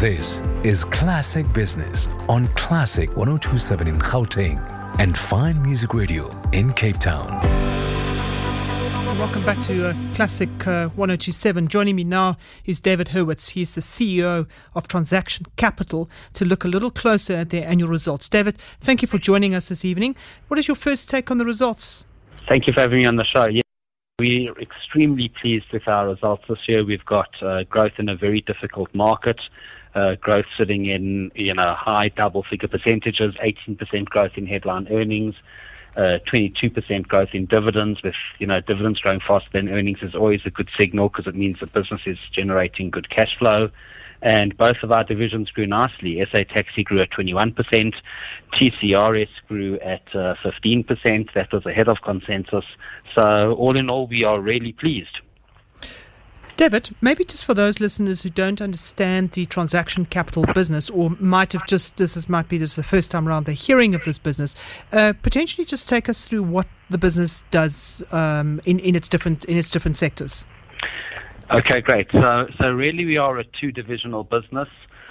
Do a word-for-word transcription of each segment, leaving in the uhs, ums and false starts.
This is Classic Business on Classic one oh two point seven in Gauteng and Fine Music Radio in Cape Town. Welcome back to uh, Classic uh, one oh two point seven. Joining me now is David Hurwitz. He's the C E O of Transaction Capital to look a little closer at their annual results. David, thank you for joining us this evening. What is your first take on the results? Thank you for having me on the show. Yeah, we're extremely pleased with our results this year. We've got uh, growth in a very difficult market. Uh, growth sitting in, you know, high double-figure percentages, eighteen percent growth in headline earnings, uh, twenty-two percent growth in dividends. With, you know, dividends growing faster than earnings is always a good signal because it means the business is generating good cash flow. And both of our divisions grew nicely. S A Taxi grew at twenty-one percent. T C R S grew at uh, fifteen percent. That was ahead of consensus. So all in all, we are really pleased. David, maybe just for those listeners who don't understand the Transaction Capital business, or might have just, this is, might be this is the first time around they're hearing of this business, uh, potentially just take us through what the business does um, in, in its different in its different sectors. Okay, great. So, so really we are a two-divisional business.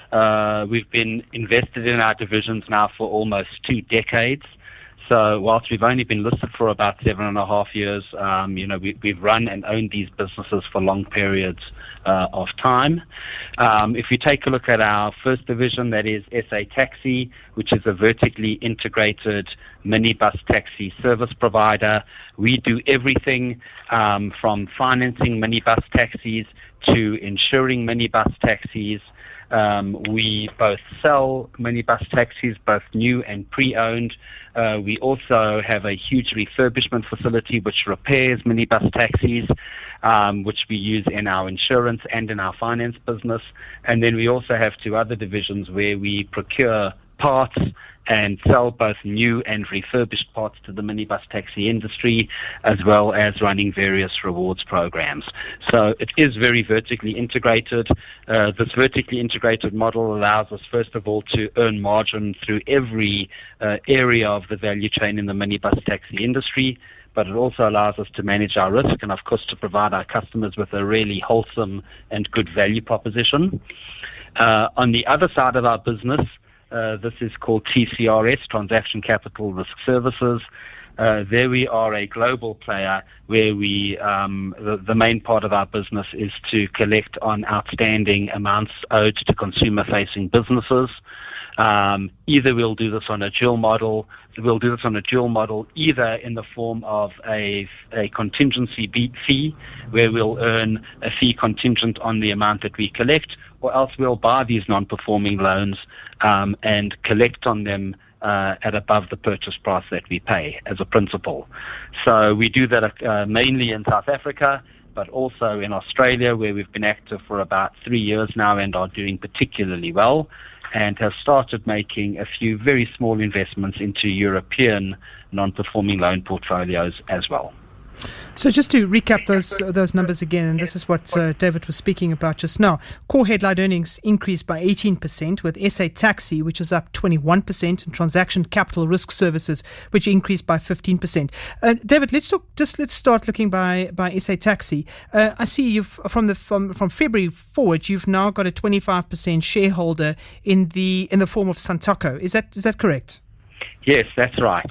Uh, we've been invested in our divisions now for almost two decades. So whilst we've only been listed for about seven and a half years, um, you know, we, we've run and owned these businesses for long periods uh, of time. Um, if you take a look at our first division, that is S A Taxi, which is a vertically integrated minibus taxi service provider. We do everything um, from financing minibus taxis to insuring minibus taxis. Um, we both sell minibus taxis, both new and pre-owned. Uh, we also have a huge refurbishment facility which repairs minibus taxis, um, which we use in our insurance and in our finance business. And then we also have two other divisions where we procure parts and sell both new and refurbished parts to the minibus taxi industry, as well as running various rewards programs. So it is very vertically integrated. Uh, this vertically integrated model allows us, first of all, to earn margin through every uh, area of the value chain in the minibus taxi industry, but it also allows us to manage our risk and, of course, to provide our customers with a really wholesome and good value proposition. Uh, on the other side of our business, Uh, this is called T C R S, Transaction Capital Risk Services. Uh, there we are a global player where we, um, the, the main part of our business is to collect on outstanding amounts owed to consumer-facing businesses. Um, either we'll do this on a dual model, we'll do this on a dual model either in the form of a, a contingency fee, where we'll earn a fee contingent on the amount that we collect, or else we'll buy these non-performing loans um, and collect on them uh, at above the purchase price that we pay as a principal. So we do that uh, mainly in South Africa, but also in Australia, where we've been active for about three years now and are doing particularly well, and have started making a few very small investments into European non-performing loan portfolios as well. So just to recap those uh, those numbers again, and this is what uh, David was speaking about just now. Core headline earnings increased by eighteen percent, with S A Taxi, which was up twenty-one percent, and Transaction Capital Risk Services, which increased by fifteen percent. Uh, David, let's talk. Just let's start looking by by S A Taxi. Uh, I see you've from the from from February forward, you've now got a twenty-five percent shareholder in the in the form of Santaco. Is that is that correct? Yes, that's right.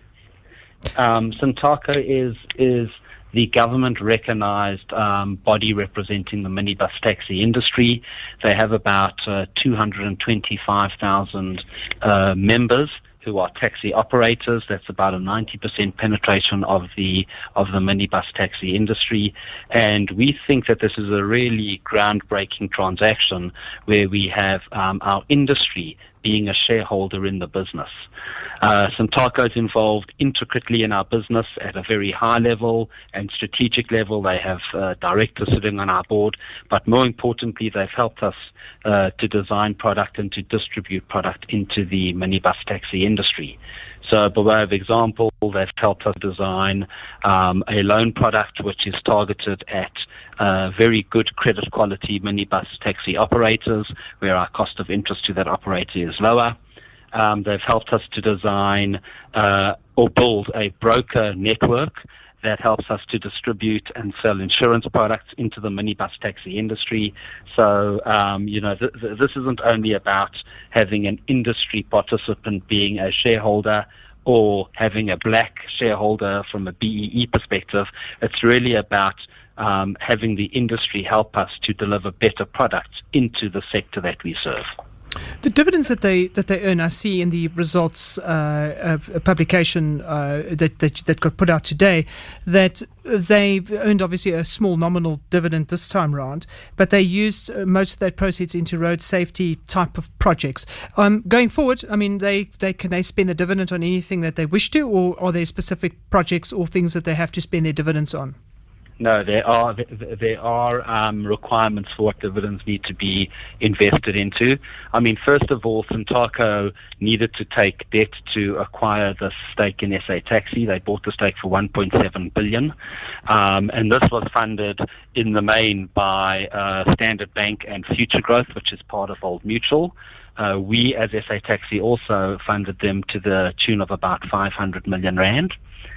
Um, Santaco is is the government-recognized um, body representing the minibus taxi industry. They have about uh, two hundred twenty-five thousand uh, members who are taxi operators. That's about a ninety percent penetration of the of the minibus taxi industry. And we think that this is a really groundbreaking transaction where we have um, our industry being a shareholder in the business. Uh, Santaco is involved intricately in our business at a very high level and strategic level. They have uh, directors sitting on our board, but more importantly, they've helped us uh, to design product and to distribute product into the minibus taxi industry. So by way of example, they've helped us design um, a loan product which is targeted at uh, very good credit quality minibus taxi operators, where our cost of interest to that operator is lower. Um, they've helped us to design uh, or build a broker network that helps us to distribute and sell insurance products into the minibus taxi industry. So, um, you know, th- th- this isn't only about having an industry participant being a shareholder or having a black shareholder from a B E E perspective. It's really about um, having the industry help us to deliver better products into the sector that we serve. The dividends that they that they earn, I see in the results uh, uh, publication uh, that, that that got put out today, that they've earned obviously a small nominal dividend this time round, but they used uh, most of that proceeds into road safety type of projects. Um, going forward, I mean, they, they can they spend the dividend on anything that they wish to, or are there specific projects or things that they have to spend their dividends on? No, there are there are um, requirements for what dividends need to be invested into. I mean, first of all, Santaco needed to take debt to acquire the stake in S A Taxi. They bought the stake for one point seven billion dollars, um, and this was funded in the main by uh, Standard Bank and Future Growth, which is part of Old Mutual. Uh, we, as S A Taxi, also funded them to the tune of about five hundred million rand.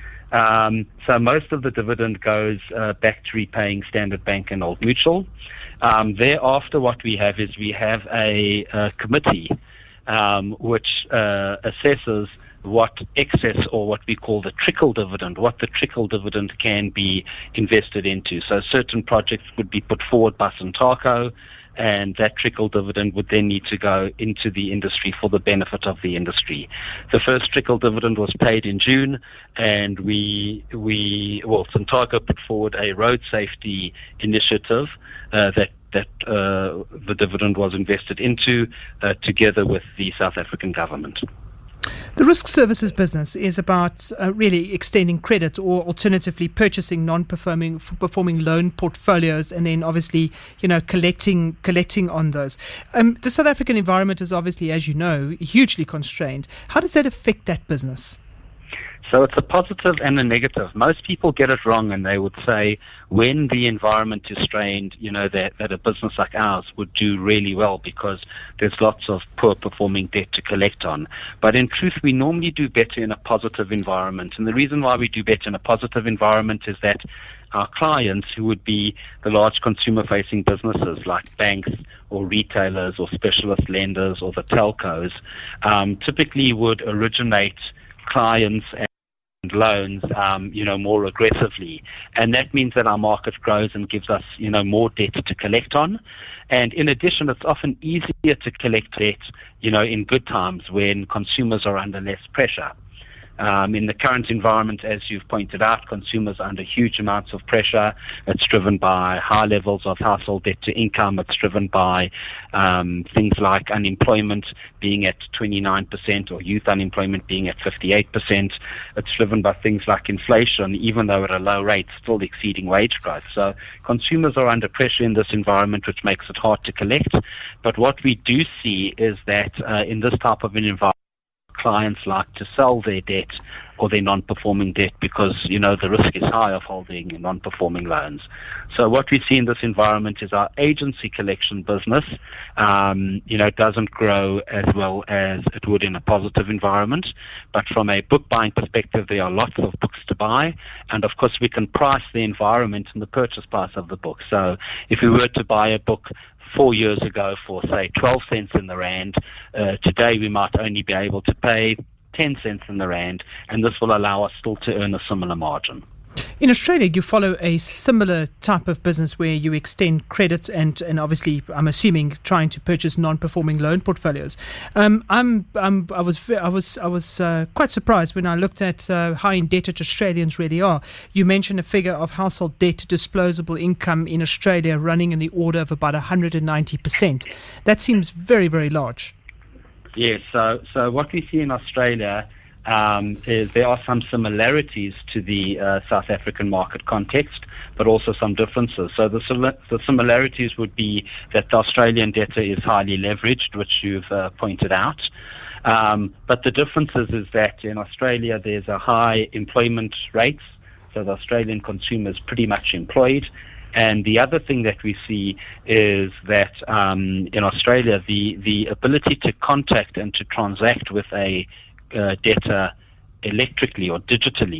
Um, so most of the dividend goes uh, back to repaying Standard Bank and Old Mutual. Um, thereafter, what we have is we have a, a committee um, which uh, assesses what excess, or what we call the trickle dividend, what the trickle dividend can be invested into. So certain projects would be put forward by Santaco, and that trickle dividend would then need to go into the industry for the benefit of the industry. The first trickle dividend was paid in June, and we, we well, Santaco put forward a road safety initiative uh, that that uh, the dividend was invested into, uh, together with the South African government. The risk services business is about uh, really extending credit, or alternatively purchasing non-performing performing loan portfolios, and then obviously, you know, collecting collecting on those. Um, the South African environment is obviously, as you know, hugely constrained. How does that affect that business? So it's a positive and a negative. Most people get it wrong, and they would say when the environment is strained, you know, that, that a business like ours would do really well because there's lots of poor performing debt to collect on. But in truth, we normally do better in a positive environment. And the reason why we do better in a positive environment is that our clients, who would be the large consumer-facing businesses like banks or retailers or specialist lenders or the telcos, um, typically would originate clients and loans, um, you know, more aggressively, and that means that our market grows and gives us, you know, more debt to collect on. And in addition, it's often easier to collect debt, you know, in good times when consumers are under less pressure. Um, in the current environment, as you've pointed out, consumers are under huge amounts of pressure. It's driven by high levels of household debt to income. It's driven by um, things like unemployment being at twenty-nine percent or youth unemployment being at fifty-eight percent. It's driven by things like inflation, even though at a low rate, still exceeding wage growth. So consumers are under pressure in this environment, which makes it hard to collect. But what we do see is that uh, in this type of an environment, clients like to sell their debt or their non-performing debt because, you know, the risk is high of holding non-performing loans. So what we see in this environment is our agency collection business, um, you know, doesn't grow as well as it would in a positive environment. But from a book buying perspective, there are lots of books to buy. And of course, we can price the environment and the purchase price of the book. So if we were to buy a book four years ago for, say, twelve cents in the rand, uh, today we might only be able to pay ten cents in the rand, and this will allow us still to earn a similar margin. In Australia, you follow a similar type of business where you extend credit and, and obviously, I'm assuming, trying to purchase non-performing loan portfolios. Um, I'm, I'm, I was, I was, I was uh, quite surprised when I looked at uh, how indebted Australians really are. You mentioned a figure of household debt to disposable income in Australia running in the order of about one hundred ninety percent. That seems very, very large. Yes. So, so what we see in Australia Um, is there are some similarities to the uh, South African market context, but also some differences. So the, the similarities would be that the Australian debtor is highly leveraged, which you've uh, pointed out. Um, but the differences is that in Australia there's a high employment rates, so the Australian consumer is pretty much employed. And the other thing that we see is that um, in Australia the, the ability to contact and to transact with a Uh, debtor electrically or digitally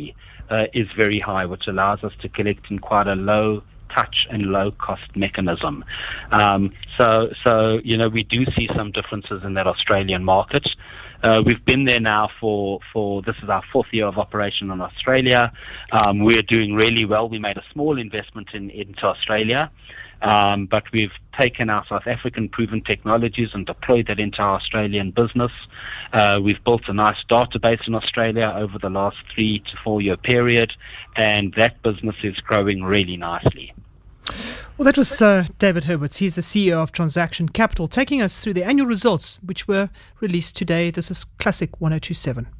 uh, is very high, which allows us to collect in quite a low touch and low cost mechanism. Um, so, so, you know, we do see some differences in that Australian market. Uh, we've been there now for, for, this is our fourth year of operation in Australia. Um, we're doing really well. We made a small investment in, into Australia, um, but we've taken our South African proven technologies and deployed that into our Australian business. Uh, we've built a nice database in Australia over the last three to four year period, and that business is growing really nicely. Well, that was uh, David Hurwitz. He's the C E O of Transaction Capital, taking us through the annual results, which were released today. This is Classic one oh two seven.